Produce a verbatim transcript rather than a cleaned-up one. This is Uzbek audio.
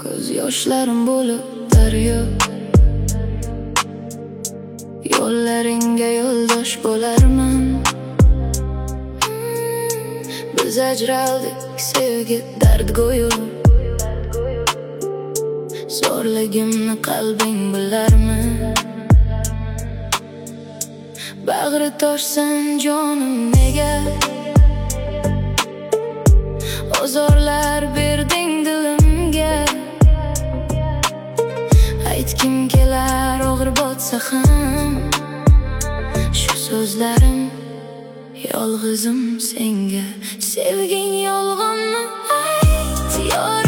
ko'z yoshlarim bo'lib daryo. Yo'llaringga yo'ldosh bo'larman. Biz ajraldik, sevgi dardgo'yu. Zo'rligimni qalbing bilarmi? Bag'ri toshsin jonim nega? Ozorlar berding dilimga. Aytkim kelar og'ir botsa ham, shu so'zlarim yolg'izim senga. Sevging yolg'onmi ayt, yor